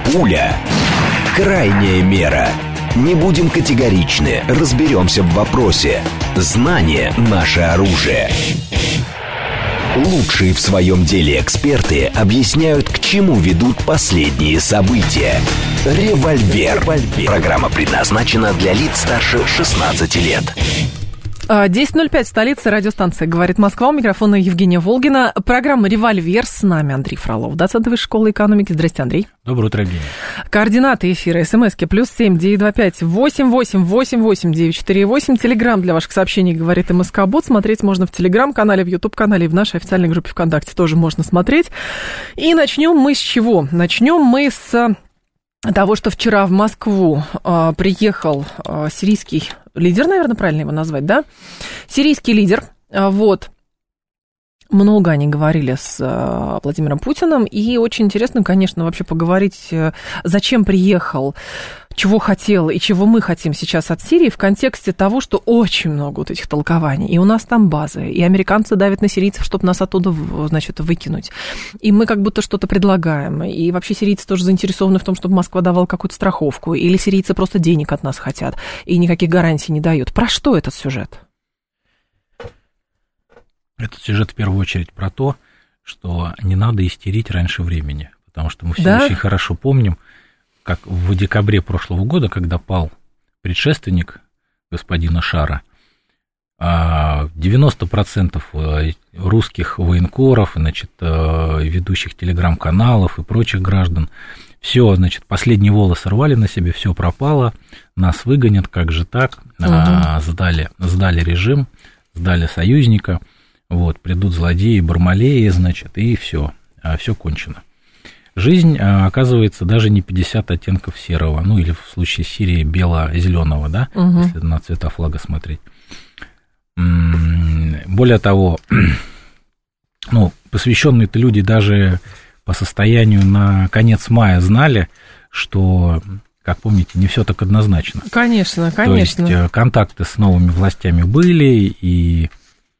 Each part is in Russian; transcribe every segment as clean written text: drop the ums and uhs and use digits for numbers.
Пуля. Крайняя мера. Не будем категоричны, разберемся в вопросе. Знание – наше оружие. Лучшие в своем деле эксперты объясняют, к чему ведут последние события. «Револьвер». Программа предназначена для лиц старше 16 лет. 10:05, столица, радиостанция «Говорит Москва». У микрофона Евгения Волгина. Программа «Револьвер». С нами Андрей Фролов, доцент Высшей школы экономики. Здрасте, Андрей. Доброе утро, Евгения. Координаты эфира. СМСки +7 925 88 88 948. Телеграм для ваших сообщений «Говорит МСК-бот». Смотреть можно в Телеграм-канале, в Ютуб-канале и в нашей официальной группе ВКонтакте тоже можно смотреть. И начнем мы с чего? Начнем мы с того, что вчера в Москву приехал сирийский лидер, наверное, правильно его назвать, да? Сирийский лидер, вот. Много они говорили с Владимиром Путиным, и очень интересно, конечно, вообще поговорить, зачем приехал, чего хотел и чего мы хотим сейчас от Сирии в контексте того, что очень много вот этих толкований. И у нас там базы, и американцы давят на сирийцев, чтобы нас оттуда, значит, выкинуть. И мы как будто что-то предлагаем. И вообще сирийцы тоже заинтересованы в том, чтобы Москва давала какую-то страховку. Или сирийцы просто денег от нас хотят и никаких гарантий не дают. Про что этот сюжет? Этот сюжет в первую очередь про то, что не надо истерить раньше времени. Потому что мы все очень хорошо помним, как в декабре прошлого года, когда пал предшественник господина Шара, 90% русских военкоров, значит, ведущих телеграм-каналов и прочих граждан, все, значит, последний волос рвали на себе, все пропало, нас выгонят, как же так, сдали режим, сдали союзника, вот, придут злодеи, бармалеи, значит, и все кончено. Жизнь, оказывается, даже не 50 оттенков серого, ну, или в случае Сирии бело-зеленого, да, если на цвета флага смотреть. Более того, ну, посвященные-то люди даже по состоянию на конец мая знали, что, как помните, не все так однозначно. Конечно. То есть контакты с новыми властями были, и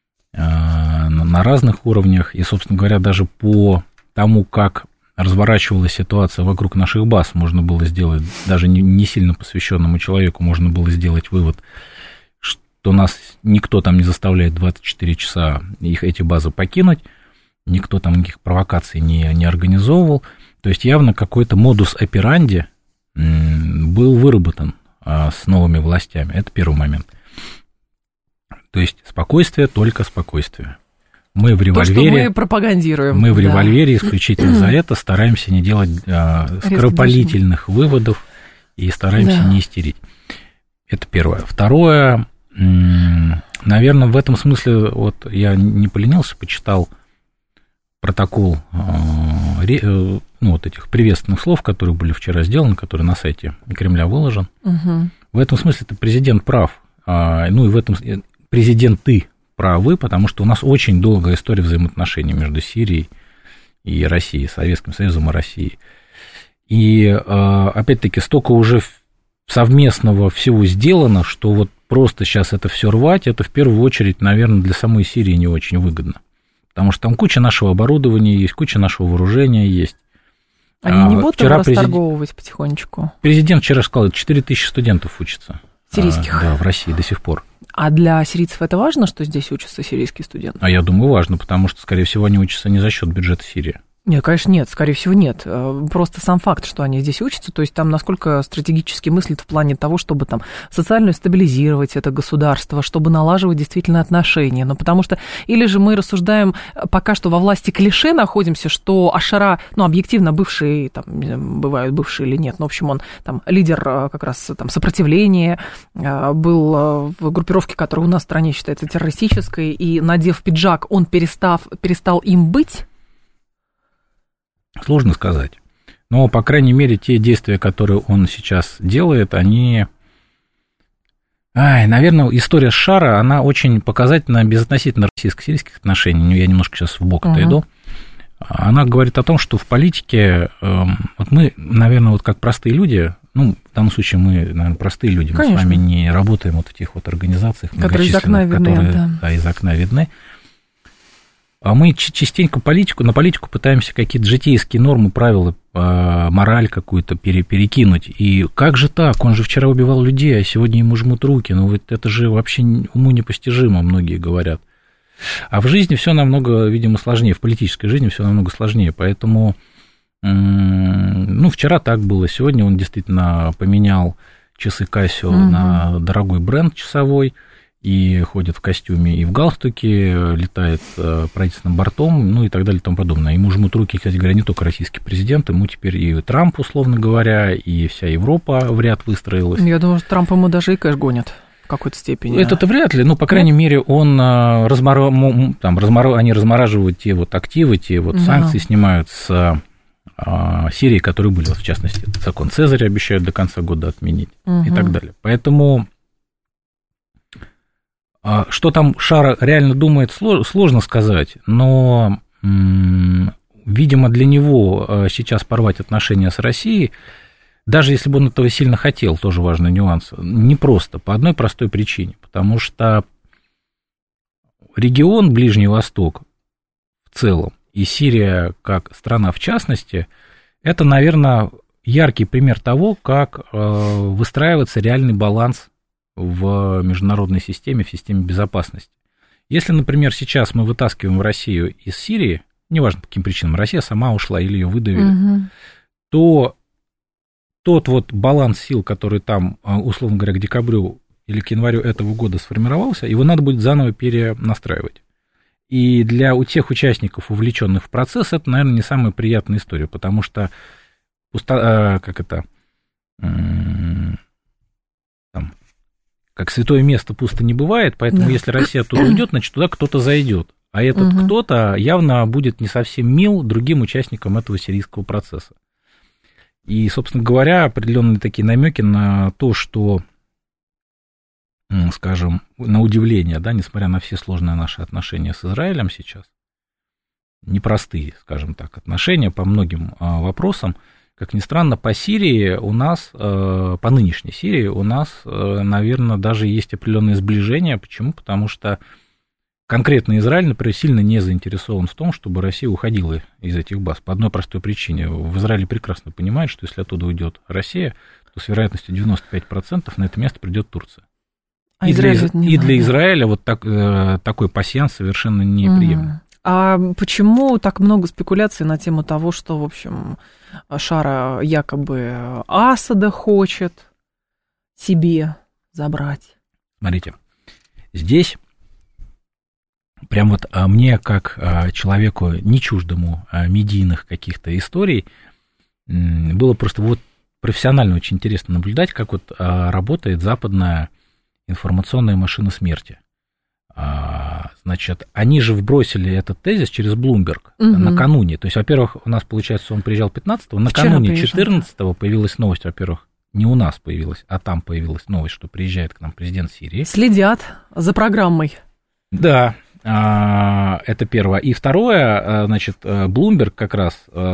на разных уровнях, и, собственно говоря, даже по тому, как разворачивалась ситуация вокруг наших баз, можно было сделать, даже не сильно посвященному человеку, можно было сделать вывод, что нас никто там не заставляет 24 часа эти базы покинуть, никто там никаких провокаций не организовывал. То есть явно какой-то модус операнди был выработан с новыми властями. Это первый момент. То есть спокойствие, только спокойствие. Мы в револьвере, то, что мы пропагандируем. Мы в револьвере исключительно за это стараемся не делать скоропалительных выводов и стараемся не истерить. Это первое. Второе, наверное, в этом смысле, вот я не поленился, почитал протокол вот этих приветственных слов, которые были вчера сделаны, которые на сайте Кремля выложен. В этом смысле президент прав. Ну и в этом президенты правы, потому что у нас очень долгая история взаимоотношений между Сирией и Россией, Советским Союзом и Россией. И, опять-таки, столько уже совместного всего сделано, что вот просто сейчас это все рвать, это в первую очередь, наверное, для самой Сирии не очень выгодно. Потому что там куча нашего оборудования есть, куча нашего вооружения есть. Они не будут его расторговывать потихонечку? Президент вчера сказал, 4000 студентов учатся. Сирийских? Да, в России до сих пор. А для сирийцев это важно, что здесь учатся сирийские студенты? А я думаю, важно, потому что, скорее всего, они учатся не за счет бюджета Сирии. Нет, конечно, нет, скорее всего, нет. Просто сам факт, что они здесь учатся, то есть там насколько стратегически мыслят в плане того, чтобы там социально стабилизировать это государство, чтобы налаживать действительно отношения. Но потому что, или же мы рассуждаем пока что во власти клише находимся, что Аш-Шара, ну, объективно бывший, там, бывают бывшие или нет, но, в общем, он там лидер как раз там сопротивления, был в группировке, которая у нас в стране считается террористической, и, надев пиджак, он перестал им быть. Сложно сказать. Но, по крайней мере, те действия, которые он сейчас делает, они... наверное, история Шара, она очень показательна безотносительно российско-сирийских отношений. Я немножко сейчас вбок отойду. Она говорит о том, что в политике... Вот мы, наверное, вот как простые люди... Ну, в данном случае мы, наверное, простые люди. Конечно. Мы с вами не работаем вот в этих вот организациях, которые из окна видны. Которые из окна видны. А мы частенько на политику пытаемся какие-то житейские нормы, правила, мораль какую-то перекинуть. И как же так? Он же вчера убивал людей, а сегодня ему жмут руки. Ну, вот это же вообще уму непостижимо, многие говорят. А в жизни все намного, видимо, сложнее, в политической жизни все намного сложнее. Поэтому, ну, вчера так было. Сегодня он действительно поменял часы Casio на дорогой бренд часовой. И ходит в костюме и в галстуке, летает правительственным бортом, ну и так далее и тому подобное. Ему жмут руки, кстати говоря, не только российский президент, ему теперь и Трамп, условно говоря, и вся Европа в ряд выстроилась. Я думаю, что Трамп ему даже и кэш гонит в какой-то степени. Это-то вряд ли, ну, по крайней мере, он они размораживают те вот активы, те вот санкции снимают с Сирии, которые были, вот, в частности, закон Цезаря обещают до конца года отменить и так далее. Поэтому... Что там Шара реально думает, сложно сказать, но, видимо, для него сейчас порвать отношения с Россией, даже если бы он этого сильно хотел, тоже важный нюанс, непросто, по одной простой причине, потому что регион Ближний Восток в целом и Сирия как страна в частности, это, наверное, яркий пример того, как выстраивается реальный баланс в международной системе, в системе безопасности. Если, например, сейчас мы вытаскиваем Россию из Сирии, неважно по каким причинам, Россия сама ушла или ее выдавили, то тот вот баланс сил, который там, условно говоря, к декабрю или к январю этого года сформировался, его надо будет заново перенастраивать. И для тех участников, увлеченных в процесс, это, наверное, не самая приятная история, потому что как святое место пусто не бывает, поэтому если Россия оттуда уйдет, значит, туда кто-то зайдет. А этот кто-то явно будет не совсем мил другим участникам этого сирийского процесса. И, собственно говоря, определенные такие намеки на то, что, скажем, на удивление, да, несмотря на все сложные наши отношения с Израилем сейчас, непростые, скажем так, отношения по многим вопросам, как ни странно, по Сирии у нас, по нынешней Сирии у нас, наверное, даже есть определенное сближение. Почему? Потому что конкретно Израиль, например, сильно не заинтересован в том, чтобы Россия уходила из этих баз. По одной простой причине. В Израиле прекрасно понимают, что если оттуда уйдет Россия, то с вероятностью 95% на это место придет Турция. И для Израиля вот такой пасьянс совершенно неприемлем. А почему так много спекуляций на тему того, что, в общем, Шара якобы Асада хочет себе забрать? Смотрите, здесь прям вот мне, как человеку не чуждому медийных каких-то историй, было просто вот профессионально очень интересно наблюдать, как вот работает западная информационная машина смерти. Значит, они же вбросили этот тезис через Bloomberg накануне. То есть, во-первых, у нас, получается, он приезжал 15-го, накануне 14-го появилась новость, во-первых, не у нас появилась, а там появилась новость, что приезжает к нам президент Сирии. Следят за программой. Да, это первое. И второе, значит, Bloomberg как раз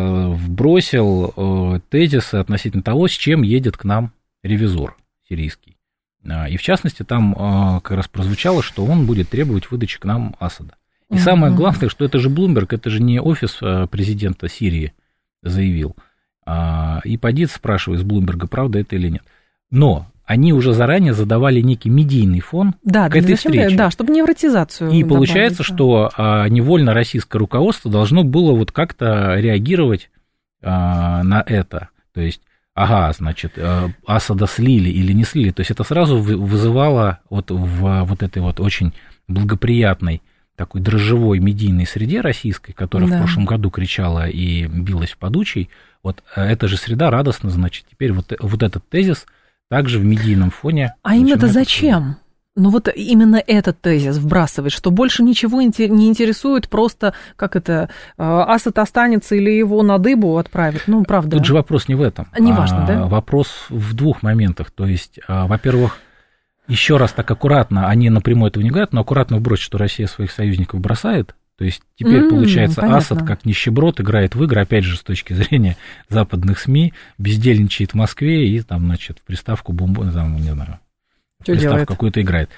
вбросил тезисы относительно того, с чем едет к нам ревизор сирийский. И, в частности, там как раз прозвучало, что он будет требовать выдачи к нам Асада. И самое главное, что это же Bloomberg, это же не офис президента Сирии заявил. И поди спрашивай с Bloomberg, правда это или нет. Но они уже заранее задавали некий медийный фон к этой встрече. Да, чтобы невротизацию И получается, что невольно российское руководство должно было вот как-то реагировать на это. То есть, значит, Асада слили или не слили. То есть это сразу вызывало вот в вот этой вот очень благоприятной такой дрожжевой медийной среде российской, которая в прошлом году кричала и билась в подучий, вот эта же среда радостно, значит, теперь вот этот тезис также в медийном фоне. А им-то зачем? Ну вот именно этот тезис вбрасывает, что больше ничего не интересует, просто как это, Асад останется или его на дыбу отправят, ну правда. Тут же вопрос не в этом. Неважно, да? Вопрос в двух моментах, то есть, во-первых, еще раз так аккуратно, они напрямую этого не говорят, но аккуратно вбросить, что Россия своих союзников бросает, то есть теперь, получается, понятно. Асад как нищеброд играет в игры, опять же, с точки зрения западных СМИ, бездельничает в Москве и там, значит, в приставку не знаю, приставку какую-то играет.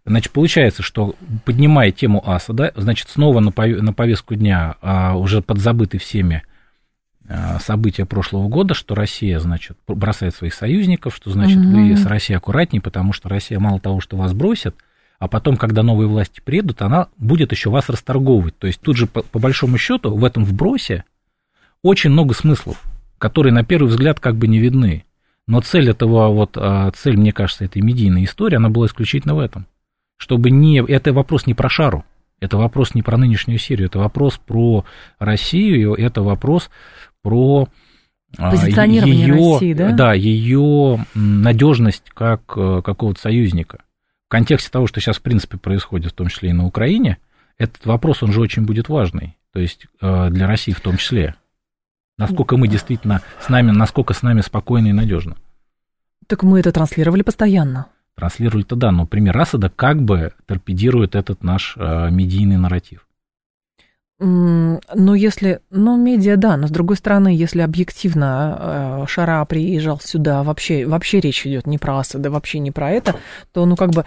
Значит, получается, что, поднимая тему Асада, значит, снова на повестку дня уже подзабыты всеми события прошлого года, что Россия, значит, бросает своих союзников, что, значит, вы с Россией аккуратнее, потому что Россия мало того, что вас бросит, а потом, когда новые власти приедут, она будет еще вас расторговывать. То есть тут же, по большому счету, в этом вбросе очень много смыслов, которые на первый взгляд как бы не видны. Но цель этого, цель, мне кажется, этой медийной истории, она была исключительно в этом. Чтобы это вопрос не про Шару, это вопрос не про нынешнюю Сирию, это вопрос про Россию, это вопрос про позиционирование России, да? Да, ее надежность как какого-то союзника. В контексте того, что сейчас, в принципе, происходит, в том числе и на Украине, этот вопрос, он же очень будет важный, то есть для России в том числе. Насколько мы действительно насколько с нами спокойно и надежно. Так мы это транслировали постоянно. Транслировали-то да, но пример Асада как бы торпедирует этот наш медийный нарратив. Медиа, да, но с другой стороны, если объективно Шара приезжал сюда, вообще речь идет не про Асада, вообще не про это, то,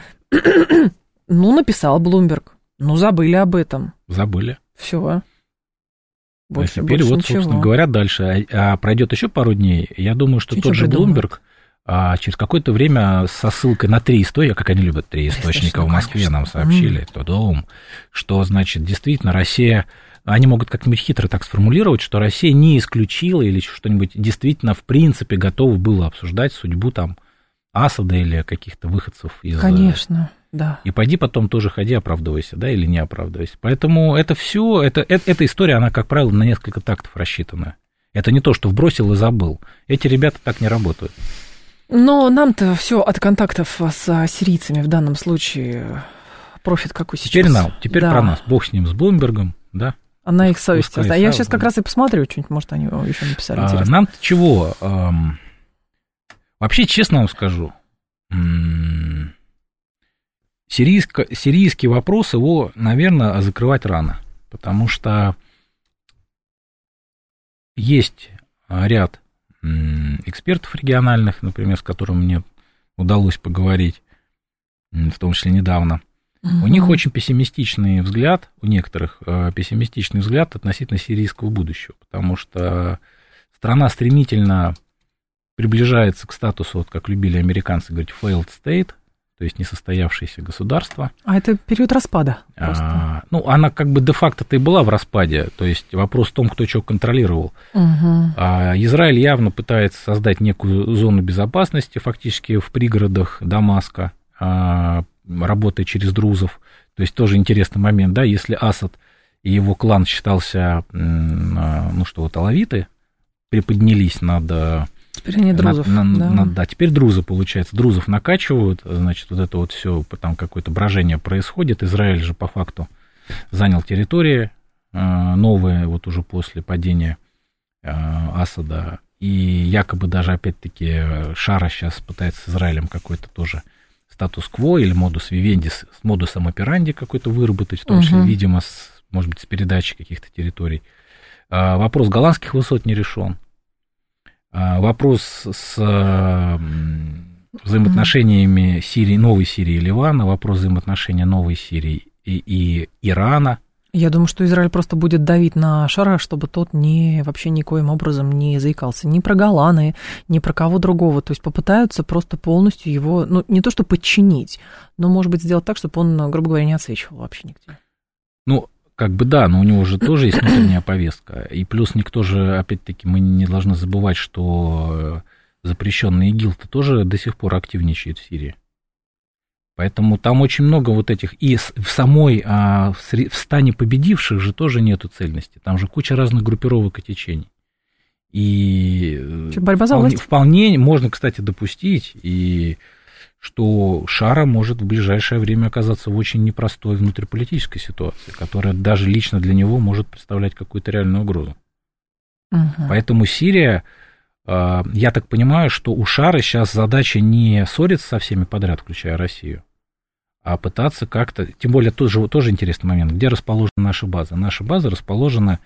написал Блумберг, забыли об этом. Забыли. Все. Больше ничего. Собственно говоря, дальше. А пройдет еще пару дней, я думаю, что тот же Блумберг через какое-то время со ссылкой на 3 истории, как они любят 3 источника в Москве, конечно, нам сообщили, что, значит, действительно Россия, они могут как-нибудь хитро так сформулировать, что Россия не исключила или что-нибудь действительно в принципе готова была обсуждать судьбу там Асада или каких-то выходцев из... Конечно, да. И пойди потом тоже ходи, оправдывайся, да, или не оправдывайся. Поэтому это все, эта история, она, как правило, на несколько тактов рассчитана. Это не то, что вбросил и забыл. Эти ребята так не работают. Но нам-то все от контактов с сирийцами в данном случае профит какой сейчас. Теперь про нас. Бог с ним, с Блумбергом, да. А на их совести. Да. Я сейчас как раз и посмотрю, что-нибудь, может, они еще написали интересно. Нам-то чего? Вообще, честно вам скажу, сирийский вопрос, его, наверное, закрывать рано, потому что есть ряд экспертов региональных, например, с которыми мне удалось поговорить, в том числе недавно. У них очень пессимистичный взгляд, у некоторых пессимистичный взгляд относительно сирийского будущего, потому что страна стремительно приближается к статусу, как любили американцы говорить, failed state, то есть несостоявшееся государство. А это период распада просто. Она как бы де-факто-то и была в распаде, то есть вопрос в том, кто что контролировал. Израиль явно пытается создать некую зону безопасности фактически в пригородах Дамаска, работая через друзов. То есть тоже интересный момент, да, если Асад и его клан считался, алавиты приподнялись над... Теперь они друзов. Да, теперь друзы, получается. Друзов накачивают, значит, вот это вот все, там какое-то брожение происходит. Израиль же по факту занял территории новые, вот уже после падения Асада. И якобы даже, опять-таки, Шара сейчас пытается с Израилем какой-то тоже статус-кво или модус вивенди, с модусом операнди какой-то выработать, в том числе, видимо, может быть, с передачей каких-то территорий. Вопрос голландских высот не решен. Вопрос с взаимоотношениями новой Сирии и Ливана, вопрос взаимоотношений новой Сирии и Ирана. Я думаю, что Израиль просто будет давить на Шара, чтобы тот вообще никоим образом не заикался ни про Голаны, ни про кого другого. То есть попытаются просто полностью его, не то что подчинить, но, может быть, сделать так, чтобы он, грубо говоря, не отсвечивал вообще нигде. Да, но у него же тоже есть внутренняя повестка. И плюс никто же, опять-таки, мы не должны забывать, что запрещенный ИГИЛ-то тоже до сих пор активничает в Сирии. Поэтому там очень много вот этих... И в стане победивших же тоже нету цельности. Там же куча разных группировок и течений. И борьба за власть. Вполне можно, кстати, допустить, что Шара может в ближайшее время оказаться в очень непростой внутриполитической ситуации, которая даже лично для него может представлять какую-то реальную угрозу. Поэтому Сирия, я так понимаю, что у Шары сейчас задача не ссориться со всеми подряд, включая Россию, а пытаться как-то... Тем более тоже интересный момент, где расположена наша база. Наша база расположена,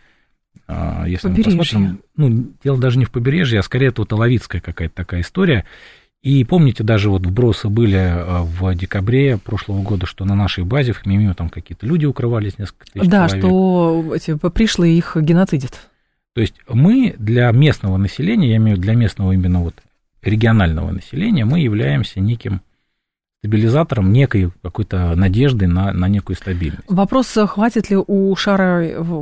если мы посмотрим... дело даже не в побережье, а скорее это вот алавитская какая-то такая история. И помните, даже вот вбросы были в декабре прошлого года, что на нашей базе в Хмимио там какие-то люди укрывались, несколько тысяч человек. Да, что эти пришлые их геноцидят. То есть мы для местного населения, я имею в виду для местного именно вот регионального населения, мы являемся неким стабилизатором, некой какой-то надеждой на некую стабильность. Вопрос, хватит ли у Шара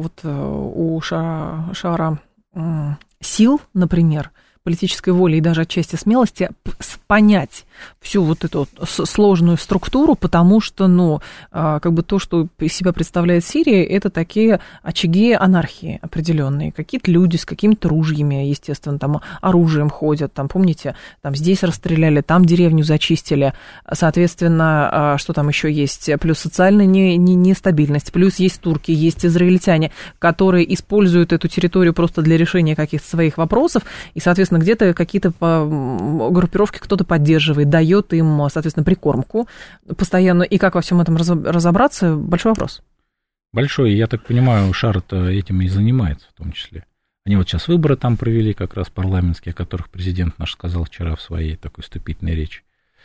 сил, например, политической воли и даже отчасти смелости понять всю вот эту сложную структуру, потому что, как бы то, что из себя представляет Сирия, это такие очаги анархии определенные. Какие-то люди с какими-то ружьями, естественно, там оружием ходят, там, помните, там здесь расстреляли, там деревню зачистили, соответственно, что там еще есть, плюс социальная нестабильность, плюс есть турки, есть израильтяне, которые используют эту территорию просто для решения каких-то своих вопросов, и, соответственно, где-то какие-то группировки кто-то поддерживает, дает им, соответственно, прикормку постоянно. И как во всем этом разобраться, большой вопрос. Большой, я так понимаю, Шар-то этим и занимается в том числе. Они вот сейчас выборы там провели, как раз парламентские, о которых президент наш сказал вчера в своей такой вступительной речи.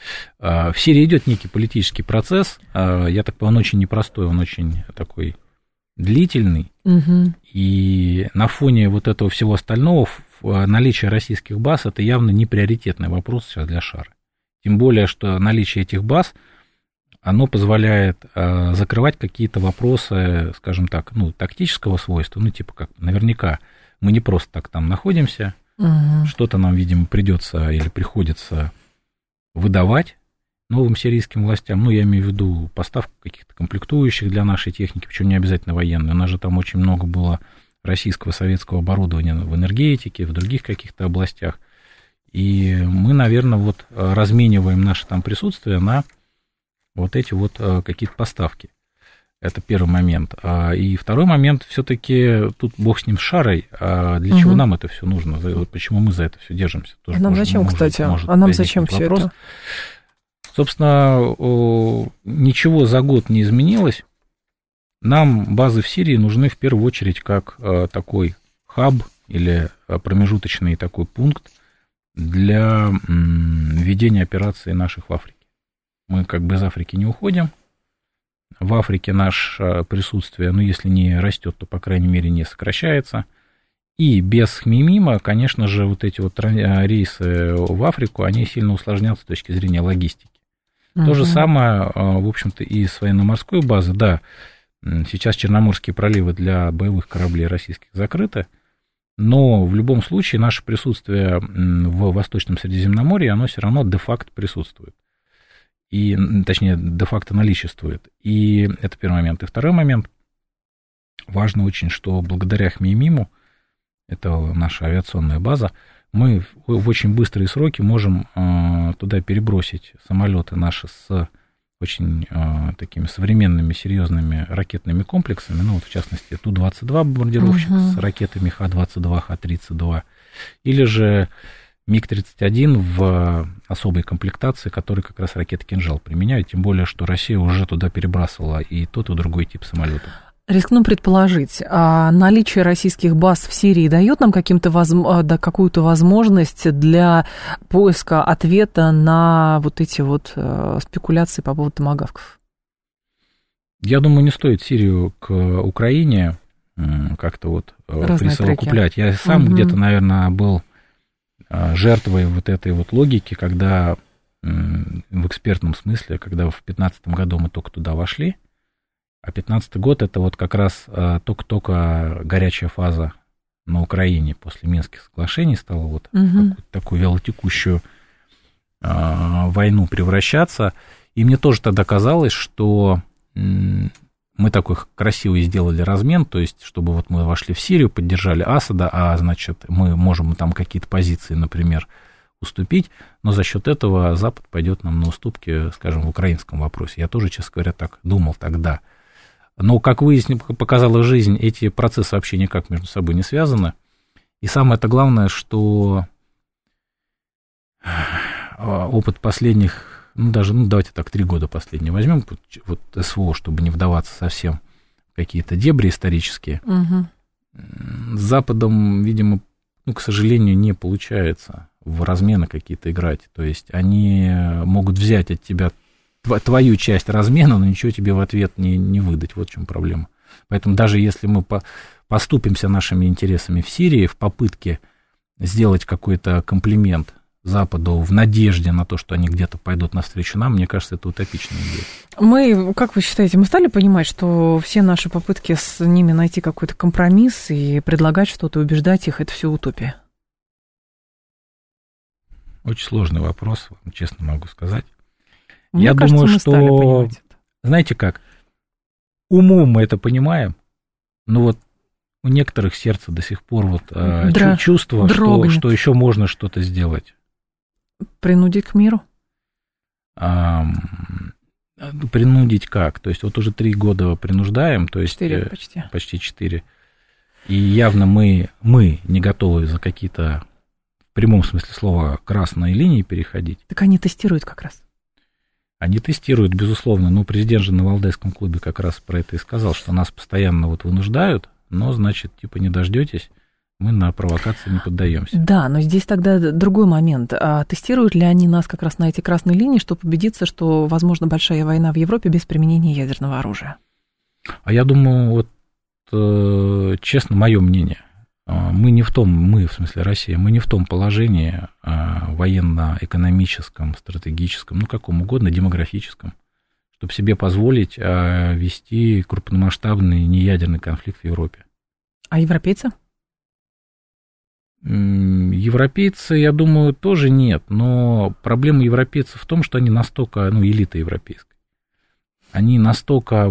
В Сирии идет некий политический процесс, я так понимаю, он очень непростой, он очень такой длительный. Угу. И на фоне вот этого всего остального наличие российских баз – это явно не приоритетный вопрос сейчас для Шара. Тем более, что наличие этих баз, оно позволяет закрывать какие-то вопросы, скажем так, тактического свойства, типа как наверняка мы не просто так там находимся, что-то нам, видимо, придется или приходится выдавать новым сирийским властям, я имею в виду поставку каких-то комплектующих для нашей техники, причем не обязательно военной, у нас же там очень много было российского советского оборудования в энергетике, в других каких-то областях. И мы, наверное, вот размениваем наше там присутствие на вот эти вот какие-то поставки. Это первый момент. И второй момент, все-таки тут бог с ним, с Шарой, для чего нам это все нужно? Почему мы за это все держимся? Тоже нам зачем, кстати? Нам зачем все это? Собственно, ничего за год не изменилось. Нам базы в Сирии нужны в первую очередь как такой хаб или промежуточный такой пункт для ведения операций наших в Африке. Мы как бы из Африки не уходим. В Африке наше присутствие, если не растет, то, по крайней мере, не сокращается. И без Хмимима, конечно же, вот эти вот рейсы в Африку, они сильно усложнятся с точки зрения логистики. То же самое, в общем-то, и с военно-морской базы. Да, сейчас Черноморские проливы для боевых кораблей российских закрыты, но в любом случае наше присутствие в Восточном Средиземноморье, оно все равно де-факто присутствует. И, точнее, де-факто наличествует. И это первый момент. И второй момент. Важно очень, что благодаря Хмеймиму, это наша авиационная база, мы в очень быстрые сроки можем туда перебросить самолеты наши с очень такими современными, серьезными ракетными комплексами, в частности, Ту-22 бомбардировщик с ракетами Х-22, Х-32, или же МиГ-31 в особой комплектации, которые как раз ракеты «Кинжал» применяют, тем более, что Россия уже туда перебрасывала и тот, и другой тип самолетов. Рискну предположить, наличие российских баз в Сирии дает нам какую-то возможность для поиска ответа на вот эти вот спекуляции по поводу томагавков? Я думаю, не стоит Сирию к Украине как-то присовокуплять. Я сам где-то, наверное, был жертвой вот этой вот логики, когда в экспертном смысле, когда в 2015 году мы только туда вошли, а 2015 год это вот как раз только-только горячая фаза на Украине после Минских соглашений стала вот такую вялотекущую войну превращаться. И мне тоже тогда казалось, что мы такой красивый сделали размен, то есть, чтобы вот мы вошли в Сирию, поддержали Асада, а значит, мы можем там какие-то позиции, например, уступить, но за счет этого Запад пойдет нам на уступки, скажем, в украинском вопросе. Я тоже, честно говоря, так думал тогда. Но, как показала жизнь, эти процессы вообще никак между собой не связаны. И самое-то главное, что опыт последних, давайте так, 3 года последние возьмем, вот СВО, чтобы не вдаваться совсем в какие-то дебри исторические. С Западом, видимо, к сожалению, не получается в размены какие-то играть. То есть они могут взять от тебя твою часть размена, но ничего тебе в ответ не выдать. Вот в чем проблема. Поэтому даже если мы поступимся нашими интересами в Сирии в попытке сделать какой-то комплимент Западу в надежде на то, что они где-то пойдут навстречу нам, мне кажется, это утопичная идея. Мы, как вы считаете, мы стали понимать, что все наши попытки с ними найти какой-то компромисс и предлагать что-то, убеждать их, это все утопия? Очень сложный вопрос, честно могу сказать. Мне кажется, думаю, что, знаете как, умом мы это понимаем, но вот у некоторых сердце до сих пор вот чувство, что еще можно что-то сделать. Принудить к миру? Принудить как? То есть вот уже 3 года принуждаем, то есть 4 почти 4. И явно мы не готовы за какие-то, в прямом смысле слова, красные линии переходить. Так они тестируют как раз. Они тестируют, безусловно, но президент же на Валдайском клубе как раз про это и сказал, что нас постоянно вот вынуждают, но, значит, типа не дождетесь, мы на провокации не поддаемся. Да, но здесь тогда другой момент. А тестируют ли они нас как раз на эти красные линии, чтобы убедиться, что возможна большая война в Европе без применения ядерного оружия? А я думаю, вот честно, мое мнение, мы, в смысле Россия, мы не в том положении военно-экономическом, стратегическом, каком угодно, демографическом, чтобы себе позволить вести крупномасштабный неядерный конфликт в Европе. А европейцы? Европейцы, я думаю, тоже нет, но проблема европейцев в том, что они настолько, элита европейская, они настолько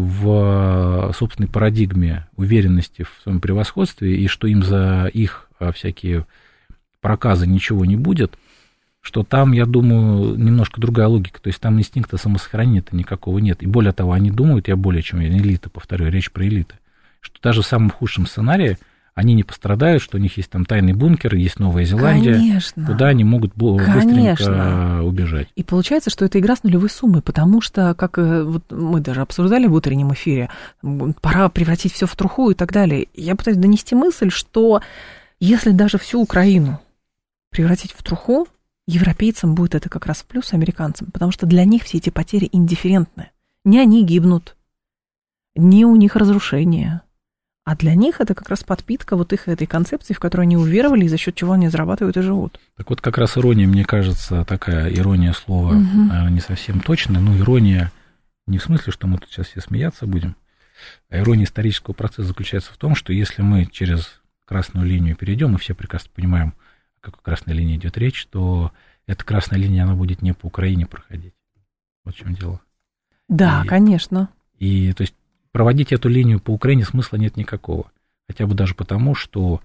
в собственной парадигме уверенности в своем превосходстве, и что им за их всякие проказы ничего не будет, что там, я думаю, немножко другая логика, то есть там инстинкта самосохранения-то никакого нет, и более того, они думают, я более чем элита, повторю, речь про элиты, что даже в самом худшем сценарии они не пострадают, что у них есть там тайный бункер, есть Новая Зеландия, конечно, куда они могут быстренько убежать. И получается, что это игра с нулевой суммой, потому что, как вот мы даже обсуждали в утреннем эфире, пора превратить все в труху и так далее. Я пытаюсь донести мысль, что если даже всю Украину превратить в труху, европейцам будет это как раз в плюс, американцам, потому что для них все эти потери индифферентны. Не они гибнут, не у них разрушение. А для них это как раз подпитка вот их этой концепции, в которую они уверовали, и за счет чего они зарабатывают и живут. Так вот, как раз ирония, мне кажется, такая ирония слова не совсем точная, но ирония не в смысле, что мы тут сейчас все смеяться будем, а ирония исторического процесса заключается в том, что если мы через красную линию перейдем, мы все прекрасно понимаем, о какой красной линии идет речь, то эта красная линия, она будет не по Украине проходить. Вот в чем дело. Да, конечно. И, то есть, проводить эту линию по Украине смысла нет никакого. Хотя бы даже потому, что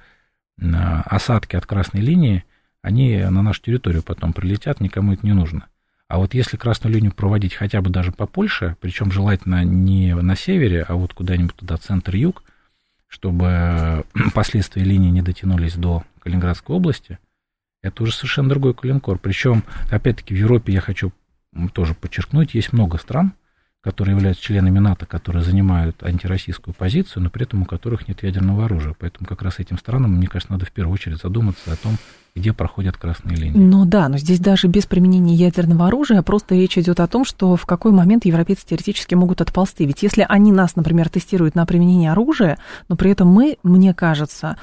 осадки от красной линии, они на нашу территорию потом прилетят, никому это не нужно. А вот если красную линию проводить хотя бы даже по Польше, причем желательно не на севере, а вот куда-нибудь туда, центр-юг, чтобы последствия линии не дотянулись до Калининградской области, это уже совершенно другой коленкор. Причем, опять-таки, в Европе, я хочу тоже подчеркнуть, есть много стран, которые являются членами НАТО, которые занимают антироссийскую позицию, но при этом у которых нет ядерного оружия. Поэтому как раз этим странам, мне кажется, надо в первую очередь задуматься о том, где проходят красные линии. Ну да, но здесь даже без применения ядерного оружия просто речь идет о том, что в какой момент европейцы теоретически могут отползти. Ведь если они нас, например, тестируют на применение оружия, но при этом мы, мне кажется,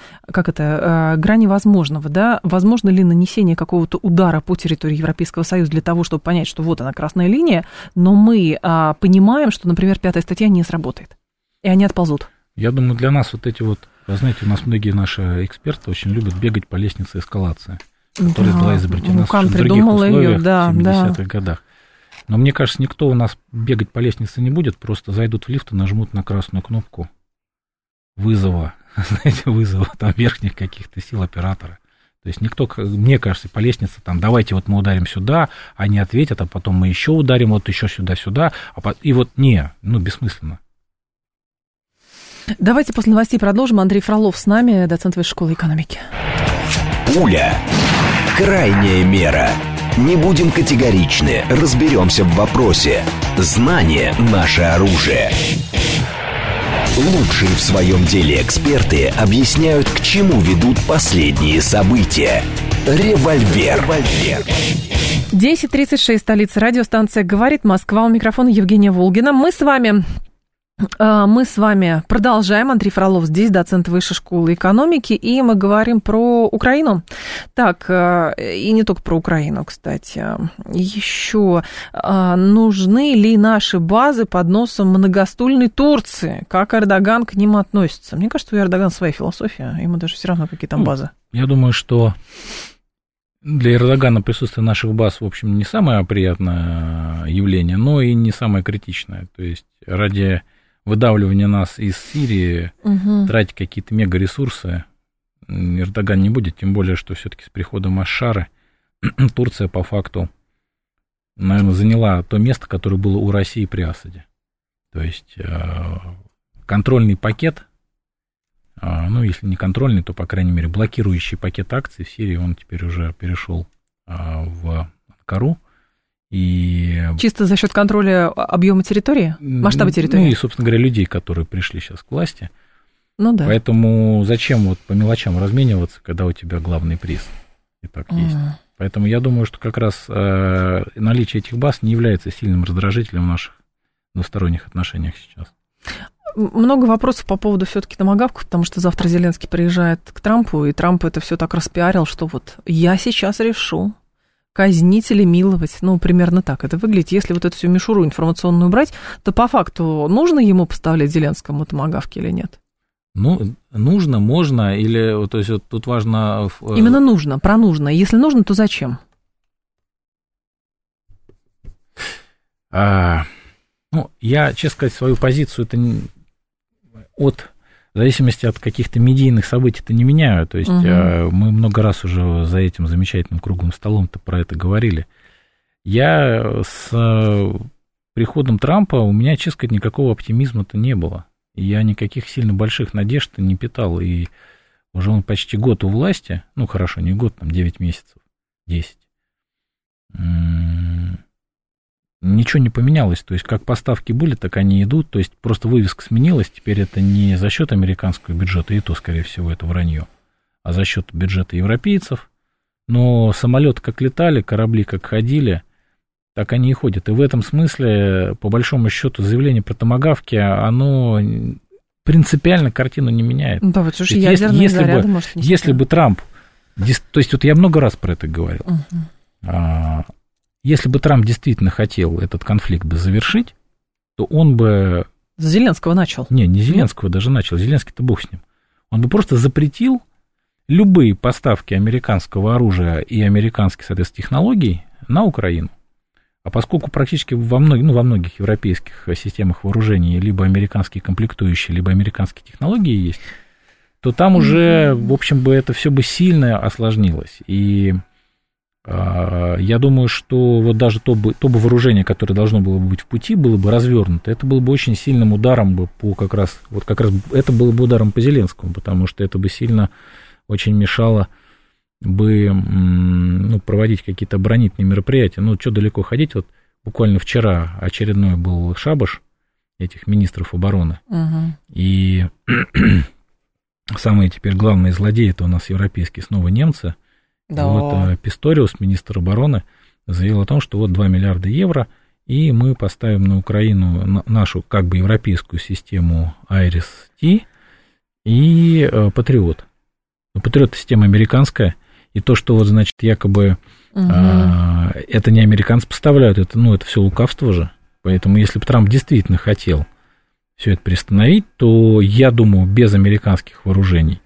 грани возможного, да, возможно ли нанесение какого-то удара по территории Европейского Союза для того, чтобы понять, что вот она красная линия, но мы понимаем, что, например, 5-я статья не сработает, и они отползут. Я думаю, для нас вот эти вот, вы знаете, у нас многие наши эксперты очень любят бегать по лестнице эскалации, которая была изобретена в других условиях в 70-х годах. Но мне кажется, никто у нас бегать по лестнице не будет, просто зайдут в лифт и нажмут на красную кнопку вызова, знаете, вызова там верхних каких-то сил оператора. То есть никто, мне кажется, по лестнице там, давайте вот мы ударим сюда, они ответят, а потом мы еще ударим, вот еще сюда-сюда, и вот бессмысленно. Давайте после новостей продолжим. Андрей Фролов с нами, доцент Высшей школы экономики. Пуля. Крайняя мера. Не будем категоричны, разберемся в вопросе. Знание – наше оружие. Лучшие в своем деле эксперты объясняют, к чему ведут последние события. Револьвер. 10:36, столица, радиостанция «Говорит Москва». У микрофона Евгения Волгина. Мы с вами продолжаем. Андрей Фролов здесь, доцент Высшей школы экономики, и мы говорим про Украину. Так, и не только про Украину, кстати. Еще нужны ли наши базы под носом многостульной Турции? Как Эрдоган к ним относится? Мне кажется, у Эрдогана своя философия, ему даже все равно, какие там базы. Я думаю, что для Эрдогана присутствие наших баз, в общем, не самое приятное явление, но и не самое критичное. То есть ради выдавливания нас из Сирии, тратить какие-то мегаресурсы Эрдоган не будет, тем более, что все-таки с приходом Аш-Шары Турция по факту, наверное, заняла то место, которое было у России при Асаде. То есть контрольный пакет, ну, если не контрольный, то, по крайней мере, блокирующий пакет акций в Сирии, он теперь уже перешел в Анкару. И... Чисто за счет контроля объема территории, масштаба территории? Ну, и, собственно говоря, людей, которые пришли сейчас к власти. Ну, да. Поэтому зачем вот по мелочам размениваться, когда у тебя главный приз и так есть. Поэтому я думаю, что как раз наличие этих баз не является сильным раздражителем в наших двусторонних отношениях сейчас. Много вопросов по поводу все-таки томагавков, потому что завтра Зеленский приезжает к Трампу, и Трамп это все так распиарил, что вот я сейчас решу, казнить или миловать. Ну, примерно так это выглядит. Если вот эту всю мишуру информационную брать, то по факту нужно ему поставлять Зеленскому томагавки или нет? Ну, нужно, можно, или, то есть, вот тут важно... Именно нужно, про нужно. Если нужно, то зачем? Ну, я, честно сказать, свою позицию это в зависимости от каких-то медийных событий-то не меняю. То есть мы много раз уже за этим замечательным круглым столом-то про это говорили. Я с приходом Трампа, у меня, честно сказать, никакого оптимизма-то не было. Я никаких сильно больших надежд не питал. И уже он почти год у власти, ну, хорошо, не год, там 9 месяцев, 10. Ничего не поменялось, то есть как поставки были, так они идут, то есть просто вывеска сменилась, теперь это не за счет американского бюджета, и то, скорее всего, это вранье, а за счет бюджета европейцев, но самолеты как летали, корабли как ходили, так они и ходят, и в этом смысле, по большому счету, заявление про томагавки, оно принципиально картину не меняет. Да, вот, слушай, ядерные заряды, может, не если бы Трамп, то есть вот я много раз про это говорил, если бы Трамп действительно хотел этот конфликт бы завершить, то он бы... С Зеленского начал. Не Зеленского даже начал, Зеленский-то бог с ним. Он бы просто запретил любые поставки американского оружия и американских, соответственно, технологий на Украину. А поскольку практически во многих европейских системах вооружений либо американские комплектующие, либо американские технологии есть, то там уже, в общем, бы это все бы сильно осложнилось. И... я думаю, что вот даже то бы вооружение, которое должно было бы быть в пути, было бы развернуто. Это было бы очень сильным ударом бы по как раз это было бы ударом по Зеленскому, потому что это бы сильно очень мешало бы проводить какие-то оборонительные мероприятия. Ну, что далеко ходить, вот буквально вчера очередной был шабаш этих министров обороны. И самые теперь главные злодеи, это у нас европейские снова немцы. Да. Вот Писториус, министр обороны, заявил о том, что вот 2 миллиарда евро, и мы поставим на Украину нашу как бы европейскую систему Айрис-Т и Патриот. Патриот — система американская, и то, что вот, значит, якобы это не американцы поставляют, это все лукавство же. Поэтому если бы Трамп действительно хотел все это приостановить, то, я думаю, без американских вооружений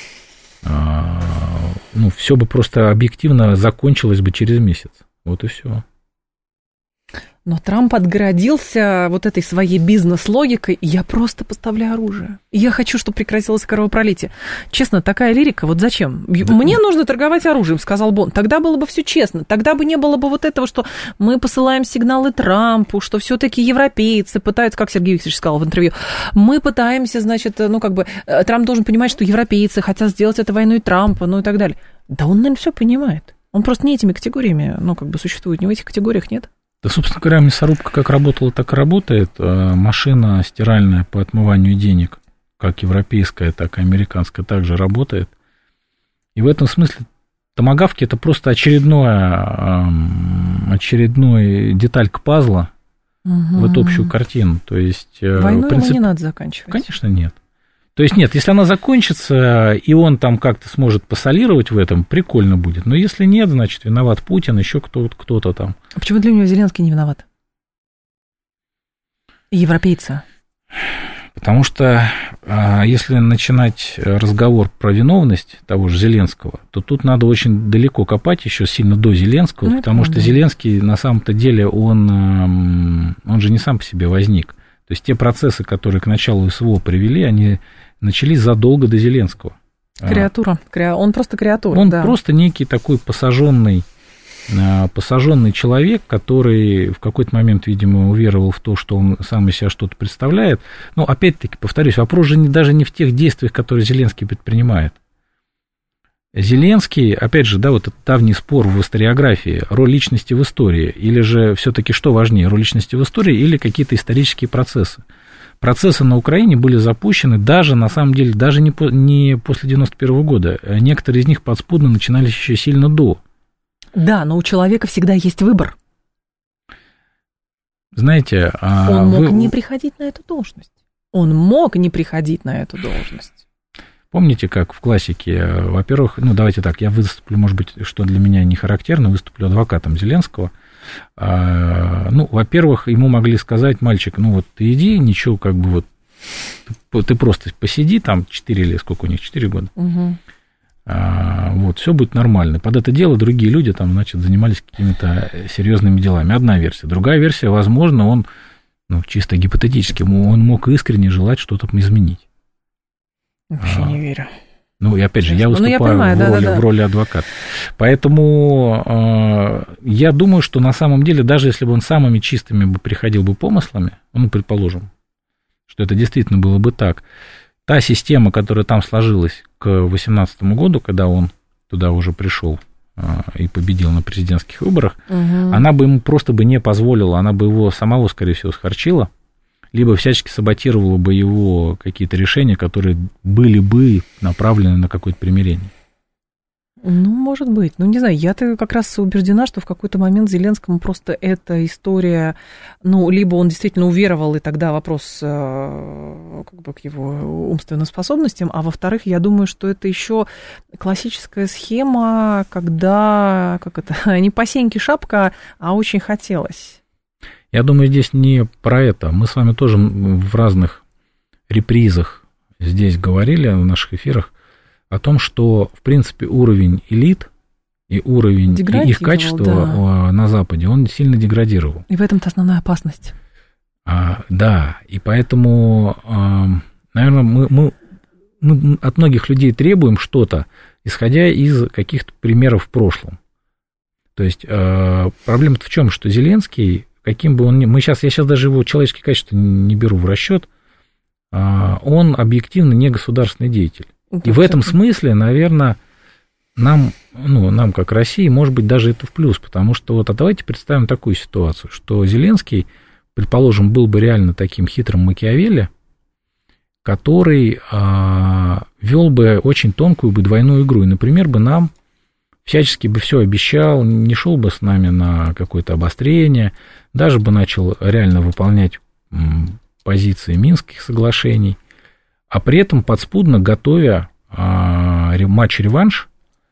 все бы просто объективно закончилось бы через месяц. Вот и все. Но Трамп отгородился вот этой своей бизнес-логикой. Я просто поставляю оружие. Я хочу, чтобы прекратилось кровопролитие. Честно, такая лирика, вот зачем? Мне нужно торговать оружием, сказал Бонд. Тогда было бы все честно. Тогда бы не было бы вот этого, что мы посылаем сигналы Трампу, что все-таки европейцы пытаются, как Сергей Викторович сказал в интервью, мы пытаемся, значит, Трамп должен понимать, что европейцы хотят сделать это войной Трампа, и так далее. Да он, наверное, все понимает. Он просто не этими категориями, существует. У него в этих категориях нет. Да, собственно говоря, мясорубка как работала, так и работает. Машина стиральная по отмыванию денег как европейская, так и американская, также работает. И в этом смысле томагавки — это просто очередная деталька пазла в эту общую картину. То есть, войну ему не надо заканчивать. Конечно, нет. То есть нет, если она закончится, и он там как-то сможет посолировать в этом, прикольно будет. Но если нет, значит, виноват Путин, еще кто-то там. А почему для него Зеленский не виноват? Европейцы. Потому что если начинать разговор про виновность того же Зеленского, то тут надо очень далеко копать, еще сильно до Зеленского, потому что Зеленский на самом-то деле, он же не сам по себе возник. То есть те процессы, которые к началу СВО привели, они начались задолго до Зеленского. Креатура. Он просто креатура. Он просто некий такой посаженный человек, который в какой-то момент, видимо, уверовал в то, что он сам из себя что-то представляет. Но, опять-таки, повторюсь, вопрос же даже не в тех действиях, которые Зеленский предпринимает. Зеленский, опять же, да, вот этот давний спор в историографии, роль личности в истории, или же все-таки что важнее, роль личности в истории или какие-то исторические процессы. Процессы на Украине были запущены даже, на самом деле, даже не после 91 года. Некоторые из них подспудно начинались еще сильно до. Да, но у человека всегда есть выбор. Знаете... Он мог не приходить на эту должность. Помните, как в классике, во-первых, давайте так, я выступлю, может быть, что для меня не характерно, выступлю адвокатом Зеленского. Во-первых, ему могли сказать: мальчик, ты иди, ничего, ты просто посиди там 4 или сколько у них, 4 года. Угу. Все будет нормально. Под это дело другие люди там, занимались какими-то серьезными делами. Одна версия. Другая версия, возможно, он, чисто гипотетически, он мог искренне желать что-то изменить. Вообще не верю. И опять же, я выступаю в роли адвоката. Поэтому я думаю, что на самом деле, даже если бы он самыми чистыми приходил бы помыслами, предположим, что это действительно было бы так, та система, которая там сложилась к 2018 году, когда он туда уже пришел и победил на президентских выборах, она бы ему просто не позволила, она бы его самого, скорее всего, схорчила, либо всячески саботировала бы его какие-то решения, которые были бы направлены на какое-то примирение. Может быть. Не знаю, я-то как раз убеждена, что в какой-то момент Зеленскому просто эта история, либо он действительно уверовал, и тогда вопрос к его умственным способностям, а во-вторых, я думаю, что это еще классическая схема, когда, не по сеньке шапка, а очень хотелось. Я думаю, здесь не про это. Мы с вами тоже в разных репризах здесь говорили в наших эфирах о том, что, в принципе, уровень элит и уровень их качества на Западе, он сильно деградировал. И в этом-то основная опасность. Да, и поэтому, наверное, мы от многих людей требуем что-то, исходя из каких-то примеров в прошлом. То есть проблема-то в чем, что Зеленский, каким бы он ни... Я сейчас даже его человеческие качества не беру в расчет, он объективно не государственный деятель. И в этом смысле, наверное, нам, как России, может быть, даже это в плюс, потому что давайте представим такую ситуацию, что Зеленский, предположим, был бы реально таким хитрым Макиавелли, который вел бы очень тонкую двойную игру, и, например, бы нам всячески бы все обещал, не шел бы с нами на какое-то обострение, даже бы начал реально выполнять позиции Минских соглашений, а при этом подспудно готовя матч-реванш,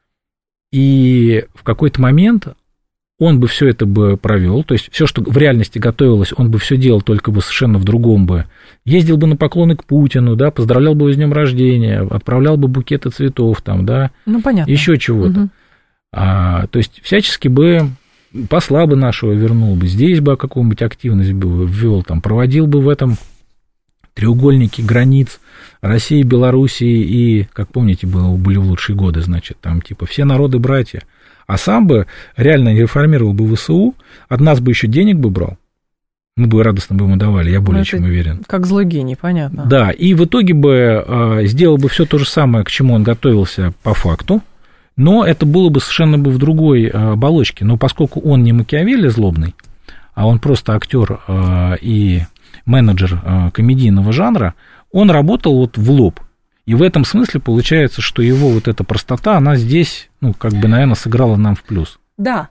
и в какой-то момент он бы все это бы провел, то есть все, что в реальности готовилось, он бы все делал, только бы совершенно в другом бы. Ездил бы на поклоны к Путину, да, поздравлял бы его с днем рождения, отправлял бы букеты цветов там, да, понятно. Еще чего-то. То есть всячески бы посла бы нашего вернул бы, здесь бы какую-нибудь активность бы ввел, там, проводил бы в этом треугольнике границ России, Белоруссии и, как помните, были в лучшие годы, значит, там типа все народы братья, а сам бы реально реформировал бы ВСУ, от нас бы еще денег бы брал, мы бы радостно бы ему давали, я более чем уверен. Как злой гений, понятно. Да, и в итоге бы сделал бы все то же самое, к чему он готовился по факту, но это было бы совершенно в другой оболочке. Но поскольку он не Макиавелли злобный, а он просто актер и менеджер комедийного жанра, он работал вот в лоб. И в этом смысле получается, что его вот эта простота, она здесь, ну, как бы, наверное, сыграла нам в плюс. Да.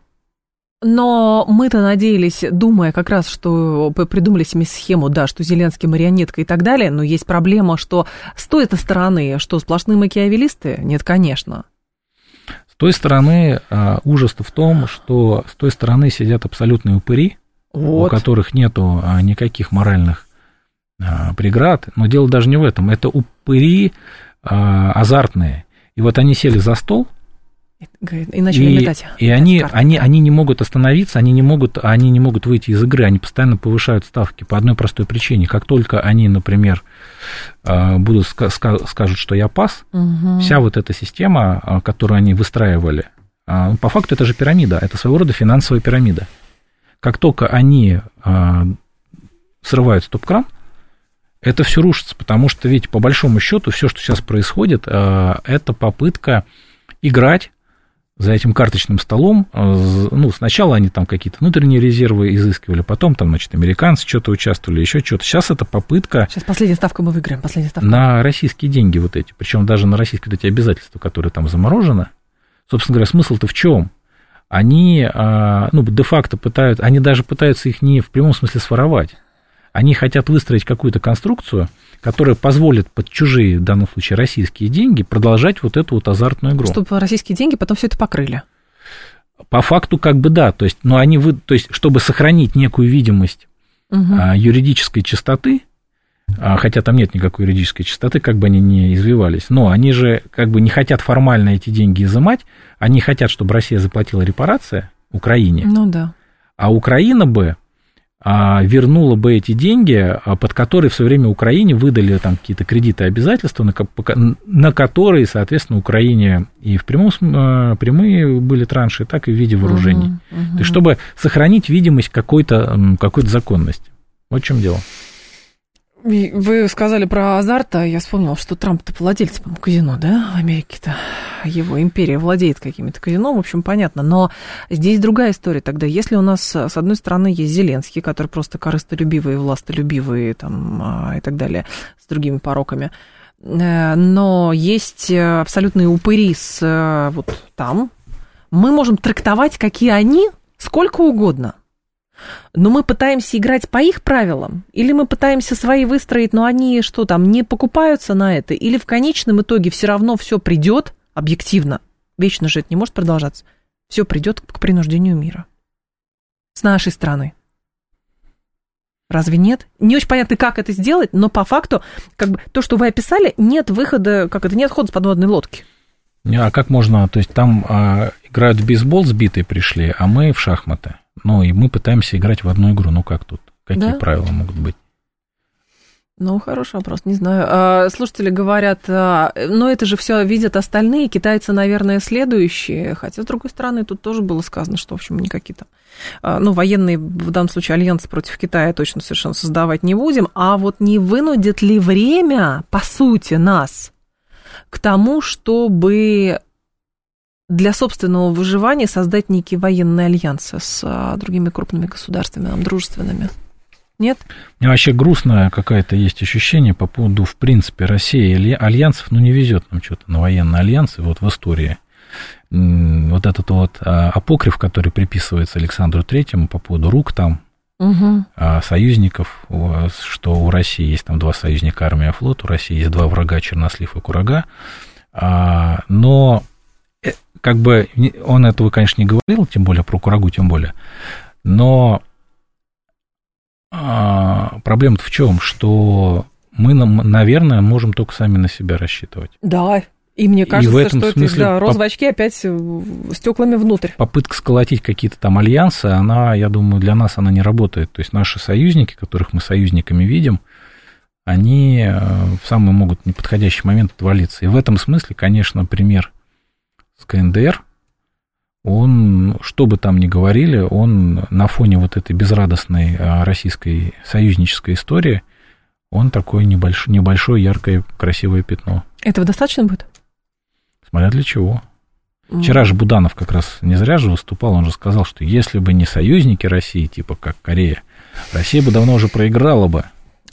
Но мы-то надеялись, думая как раз, что придумали себе схему, да, что Зеленский марионетка и так далее, но есть проблема, что с той стороны, что сплошные макиавеллисты? Нет, конечно. С той стороны ужас-то в том, что с той стороны сидят абсолютные упыри, вот, у которых нету никаких моральных преград, но дело даже не в этом, это упыри азартные, и вот они сели за стол, и начали метать. И они не могут остановиться, они не могут выйти из игры, они постоянно повышают ставки по одной простой причине. Как только они, например, скажут, что я пас, вся вот эта система, которую они выстраивали, по факту это же пирамида, это своего рода финансовая пирамида. Как только они срывают стоп-кран, это все рушится, потому что ведь по большому счету все, что сейчас происходит, это попытка играть за этим карточным столом. Ну, сначала они там какие-то внутренние резервы изыскивали, потом там, значит, американцы что-то участвовали, еще что-то. Сейчас это попытка... Сейчас последняя ставка мы выиграем, последняя ставка. На российские деньги вот эти, причем даже на российские вот эти обязательства, которые там заморожены. Собственно говоря, смысл-то в чем? Они, ну, де-факто пытаются, они даже пытаются их не в прямом смысле своровать. Они хотят выстроить какую-то конструкцию, которая позволит под чужие, в данном случае, российские деньги продолжать вот эту вот азартную игру. Чтобы российские деньги потом все это покрыли. По факту, как бы да. То есть, но они, то есть, чтобы сохранить некую видимость юридической чистоты, хотя там нет никакой юридической чистоты, как бы они ни извивались, но они же как бы не хотят формально эти деньги изымать, они хотят, чтобы Россия заплатила репарации Украине. Ну да. А Украина бы вернула бы эти деньги, под которые в свое время Украине выдали там какие-то кредиты и обязательства, на которые, соответственно, Украине и в прямые были транши, так и в виде вооружений. То есть, чтобы сохранить видимость какой-то законности. Вот в чем дело. Вы сказали про азарт, а я вспомнила, что Трамп-то владелец, по-моему, казино, да, в Америке-то. Его империя владеет какими-то казино, в общем, понятно. Но здесь другая история тогда. Если у нас, с одной стороны, есть Зеленский, который просто корыстолюбивый, властолюбивый там, и так далее, с другими пороками, но есть абсолютные упыри вот там. Мы можем трактовать, какие они, сколько угодно. Но мы пытаемся играть по их правилам, или мы пытаемся свои выстроить, но они что там, не покупаются на это, или в конечном итоге все равно все придет объективно, вечно же это не может продолжаться, все придет к принуждению мира. С нашей стороны. Разве нет? Не очень понятно, как это сделать, но по факту, как бы, то, что вы описали, нет выхода, нет хода с подводной лодки. А как можно, то есть там играют в бейсбол, сбитые пришли, а мы в шахматы. Ну, и мы пытаемся играть в одну игру. Ну, как тут? Какие правила могут быть? Ну, хороший вопрос, не знаю. Слушатели говорят, но это же все видят остальные, китайцы, наверное, следующие. Хотя, с другой стороны, тут тоже было сказано, что, в общем, никакие там... Ну, военные, в данном случае, альянсы против Китая точно совершенно создавать не будем. А вот не вынудит ли время, по сути, нас к тому, чтобы... для собственного выживания создать некие военные альянсы с другими крупными государствами, дружественными. Нет? У меня вообще грустное какое-то есть ощущение по поводу, в принципе, России и альянсов. Ну, не везет нам что-то на военные альянсы вот в истории. Вот этот вот апокриф, который приписывается Александру Третьему по поводу рук там, союзников, что у России есть там 2 союзника, армия, флот, у России есть 2 врага, Чернослив и Курага. Но... как бы он этого, конечно, не говорил, тем более про Курагу, тем более, но проблема-то в чем, что мы, наверное, можем только сами на себя рассчитывать. Да, и мне кажется, что это розовые очки опять стеклами внутрь. Попытка сколотить какие-то там альянсы, она, я думаю, для нас она не работает. То есть наши союзники, которых мы союзниками видим, они в самый могут неподходящий момент отвалиться. И в этом смысле, конечно, пример с КНДР, он, что бы там ни говорили, он на фоне вот этой безрадостной российской союзнической истории, он такое небольшое, яркое, красивое пятно. Этого достаточно будет? Смотря для чего. Вчера же Буданов как раз не зря же выступал, он же сказал, что если бы не союзники России, типа как Корея, Россия бы давно уже проиграла бы.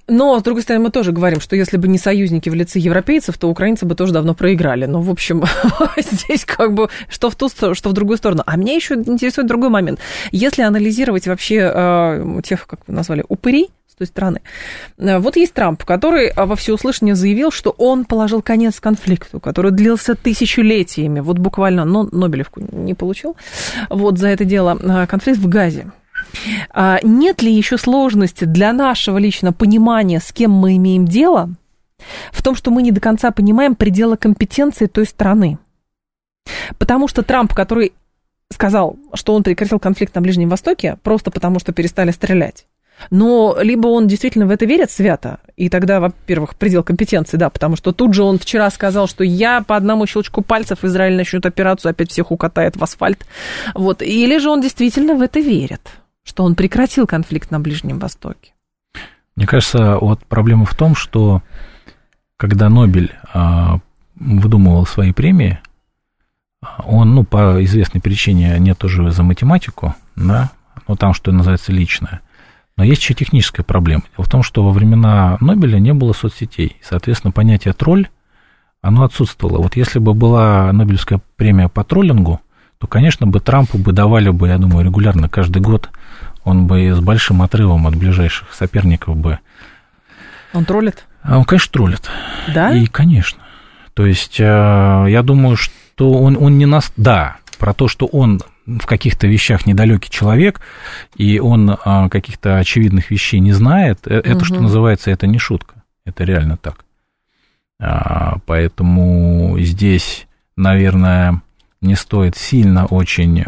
Но, с другой стороны, мы тоже говорим, что если бы не союзники в лице европейцев, то украинцы бы тоже давно проиграли. Ну, в общем, здесь как бы что в ту, что в другую сторону. А меня еще интересует другой момент. Если анализировать вообще тех, как вы назвали, упырей с той стороны, вот есть Трамп, который во всеуслышание заявил, что он положил конец конфликту, который длился тысячелетиями. Вот буквально, но Нобелевку не получил. Вот за это дело конфликт в Газе. Нет ли еще сложности для нашего личного понимания, с кем мы имеем дело, в том, что мы не до конца понимаем пределы компетенции той страны? Потому что Трамп, который сказал, что он прекратил конфликт на Ближнем Востоке, просто потому что перестали стрелять, но либо он действительно в это верит свято, и тогда, во-первых, предел компетенции, да, потому что тут же он вчера сказал, что я по одному щелчку пальцев Израиль начнет операцию, опять всех укатает в асфальт, вот, или же он действительно в это верит, что он прекратил конфликт на Ближнем Востоке. Мне кажется, вот проблема в том, что когда Нобель выдумывал свои премии, он, ну, по известной причине, не тоже за математику, да, ну, там, что называется, личное, но есть еще техническая проблема. Дело в том, что во времена Нобеля не было соцсетей, соответственно, понятие тролль, оно отсутствовало. Вот если бы была Нобелевская премия по троллингу, то, конечно, бы Трампу бы давали бы, я думаю, регулярно, каждый год, он бы с большим отрывом от ближайших соперников бы... Он троллит? Он, конечно, троллит. Да? И, конечно. То есть, я думаю, что он не нас... Да, про то, что он в каких-то вещах недалекий человек, и он каких-то очевидных вещей не знает, это, что называется, это не шутка. Это реально так. Поэтому здесь, наверное... не стоит сильно очень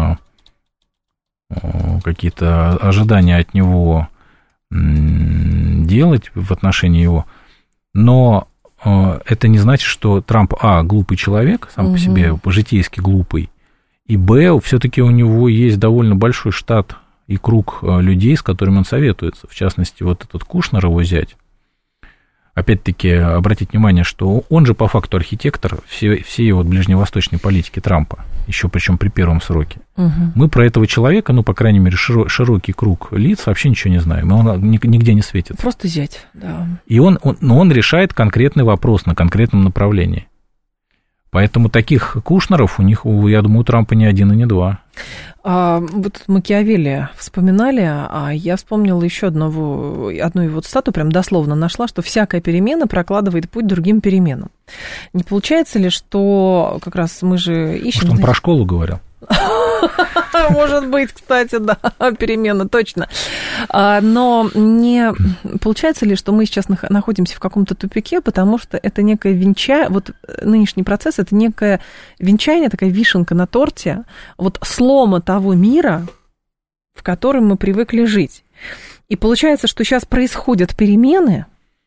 какие-то ожидания от него делать в отношении его, но это не значит, что Трамп, глупый человек, сам по себе, по-житейски глупый, и, все-таки у него есть довольно большой штат и круг людей, с которыми он советуется, в частности, вот этот Кушнер, его зять. Опять-таки, обратите внимание, что он же по факту архитектор всей вот ближневосточной политики Трампа, еще причем при первом сроке. Мы про этого человека, ну, по крайней мере, широкий круг лиц вообще ничего не знаем, он нигде не светится. Просто зять, да. И он решает конкретный вопрос на конкретном направлении. Поэтому таких Кушнеров у них, я думаю, у Трампа не один и не два. Вот Макиавелли вспоминали, а я вспомнила еще одну его цитату, прям дословно нашла, что всякая перемена прокладывает путь другим переменам. Не получается ли, что как раз мы же ищем... Может, он про школу говорил? Может быть, кстати, да, перемена, точно. Но не получается ли, что мы сейчас находимся в каком-то тупике, потому что это некое венчание, вот нынешний процесс, это некое венчание, такая вишенка на торте, вот слома того мира, в котором мы привыкли жить. И получается, что сейчас происходят перемены,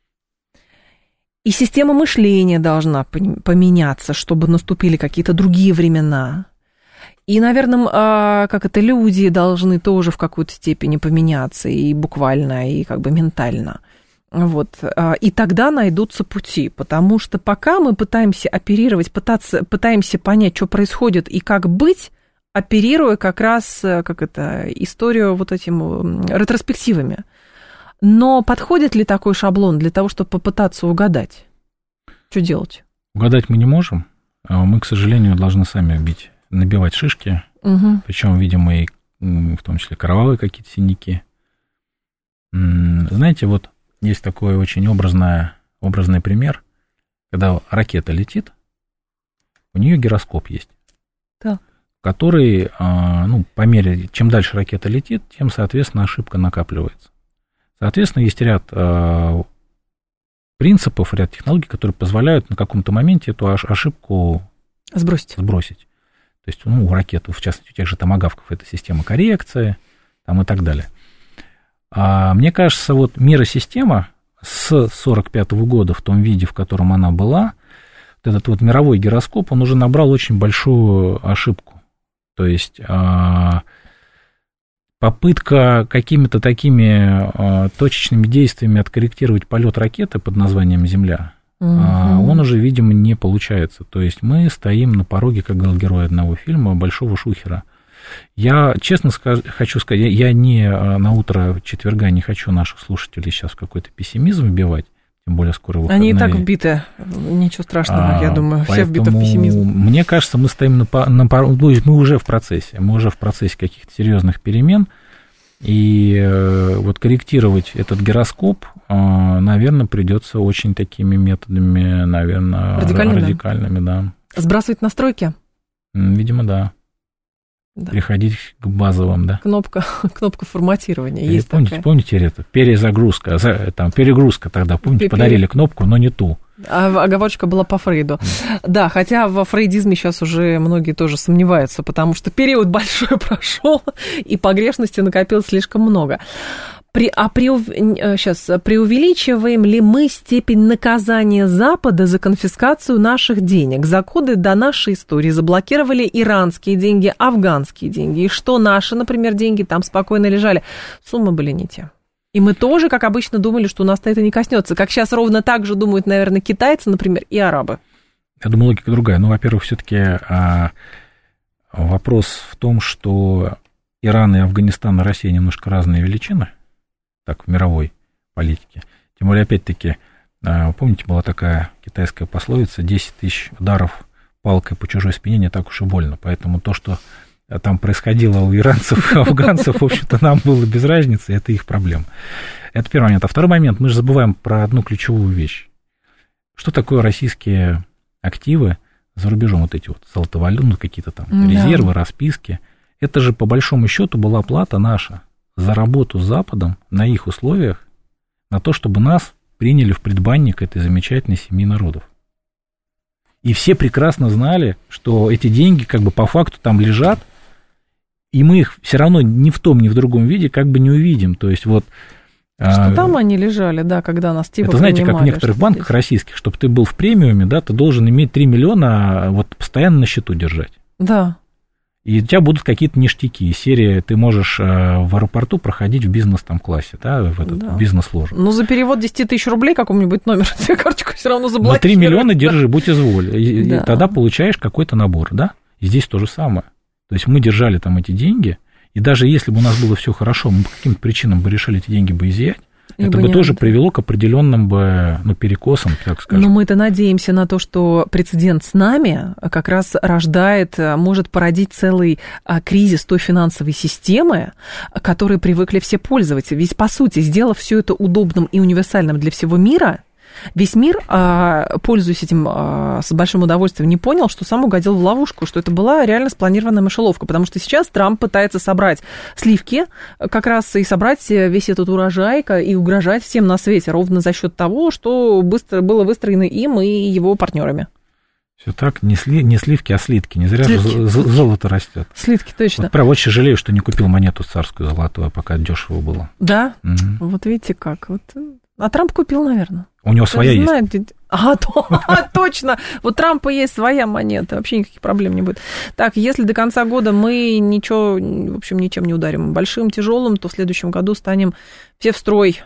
и система мышления должна поменяться, чтобы наступили какие-то другие времена. И, наверное, люди должны тоже в какой-то степени поменяться, и буквально, и как бы ментально. Вот. И тогда найдутся пути, потому что пока мы пытаемся оперировать, пытаемся понять, что происходит и как быть, оперируя как раз историю вот этим ретроспективами. Но подходит ли такой шаблон для того, чтобы попытаться угадать? Что делать? Угадать мы не можем. Мы, к сожалению, должны сами набивать шишки, причем, видимо, и в том числе кровавые какие-то синяки. Знаете, вот есть такой очень образный пример, когда ракета летит, у нее гироскоп есть, который, по мере, чем дальше ракета летит, тем, соответственно, ошибка накапливается. Соответственно, есть ряд принципов, ряд технологий, которые позволяют на каком-то моменте эту ошибку сбросить. То есть, у ракет, в частности, у тех же томагавков, это система коррекции, там и так далее. Мне кажется, вот миросистема с 1945 года в том виде, в котором она была, вот этот вот мировой гироскоп, он уже набрал очень большую ошибку. То есть, попытка какими-то такими точечными действиями откорректировать полет ракеты под названием «Земля», он уже, видимо, не получается. То есть мы стоим на пороге, как говорил герой одного фильма, большого шухера. Я честно хочу сказать, я не на утро четверга не хочу наших слушателей сейчас в какой-то пессимизм вбивать, тем более скоро выходные. Они и так вбиты, ничего страшного, я думаю, все вбиты в пессимизм. Мне кажется, мы стоим мы уже в процессе каких-то серьезных перемен, и вот корректировать этот гироскоп, наверное, придется очень такими методами, наверное, радикальными, да. Сбрасывать настройки? Видимо, да. Переходить к базовым, да. Кнопка форматирования есть помните это? Перезагрузка, перегрузка тогда, помните, подарили кнопку, но не ту. А оговорочка была по Фрейду. Да, хотя во фрейдизме сейчас уже многие тоже сомневаются, потому что период большой прошел, и погрешности накопилось слишком много. Преувеличиваем ли мы степень наказания Запада за конфискацию наших денег? За годы до нашей истории заблокировали иранские деньги, афганские деньги. И что наши, например, деньги там спокойно лежали? Суммы были не те. И мы тоже, как обычно, думали, что у нас-то это не коснется. Как сейчас ровно так же думают, наверное, китайцы, например, и арабы. Я думаю, логика другая. Ну, во-первых, все-таки вопрос в том, что Иран и Афганистан и Россия немножко разные величины. Так, в мировой политике. Тем более, опять-таки, помните, была такая китайская пословица: 10 тысяч ударов палкой по чужой спине не так уж и больно. Поэтому то, что там происходило у иранцев и афганцев, в общем-то, нам было без разницы, это их проблема. Это первый момент. А второй момент, мы же забываем про одну ключевую вещь. Что такое российские активы за рубежом, вот эти вот золотовалютные какие-то там резервы, расписки? Это же, по большому счету, была плата наша за работу с Западом на их условиях, на то, чтобы нас приняли в предбанник этой замечательной семьи народов. И все прекрасно знали, что эти деньги как бы по факту там лежат, и мы их все равно ни в том, ни в другом виде как бы не увидим. То есть вот... Что там они лежали, да, когда нас типа это, знаете, как в некоторых банках здесь российских, чтобы ты был в премиуме, да, ты должен иметь 3 миллиона вот постоянно на счету держать. Да. И у тебя будут какие-то ништяки. Из серии ты можешь в аэропорту проходить в бизнес-классе, да, в этот бизнес-ложу. Ну, за перевод 10 тысяч рублей какому-нибудь номеру тебе карточку все равно заблокируют. На 3 миллиона держи, будь изволь. И тогда получаешь какой-то набор, да. И здесь то же самое. То есть мы держали там эти деньги, и даже если бы у нас было все хорошо, мы по каким-то причинам бы решили эти деньги бы изъять, это бы тоже привело к определенным бы, перекосам, так скажем. Но мы-то надеемся на то, что прецедент с нами как раз может породить целый кризис той финансовой системы, к которой привыкли все пользователи. Ведь, по сути, сделав все это удобным и универсальным для всего мира, весь мир, пользуясь этим с большим удовольствием, не понял, что сам угодил в ловушку, что это была реально спланированная мышеловка, потому что сейчас Трамп пытается собрать сливки, как раз и собрать весь этот урожай и угрожать всем на свете, ровно за счет того, что было выстроено им и его партнерами. Все так, не сливки, а слитки. Не зря слитки. Же золото растет. Слитки, точно. Вот, правда, очень жалею, что не купил монету царскую золотую, пока дешево было. Да? Угу. Вот видите как. Вот. А Трамп купил, наверное. У него своя есть. Точно. Вот Трампа есть своя монета. Вообще никаких проблем не будет. Так, если до конца года мы ничего, в общем, ничем не ударим большим, тяжелым, то в следующем году станем все в строй,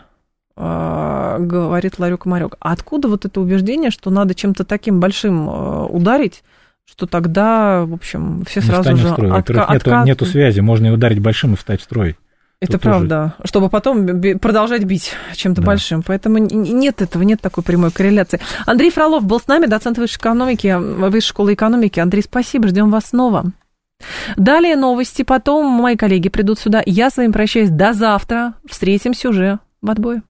говорит Ларек-Марек. А откуда вот это убеждение, что надо чем-то таким большим ударить, что тогда, в общем, все сразу же откатывают? Нету связи. Можно и ударить большим и встать в строй. Это тут правда, тоже. Чтобы потом продолжать бить чем-то большим. Поэтому нет этого, нет такой прямой корреляции. Андрей Фролов был с нами, доцент высшей школы экономики. Андрей, спасибо, ждем вас снова. Далее новости, потом мои коллеги придут сюда. Я с вами прощаюсь до завтра. Встретимся уже в отбое.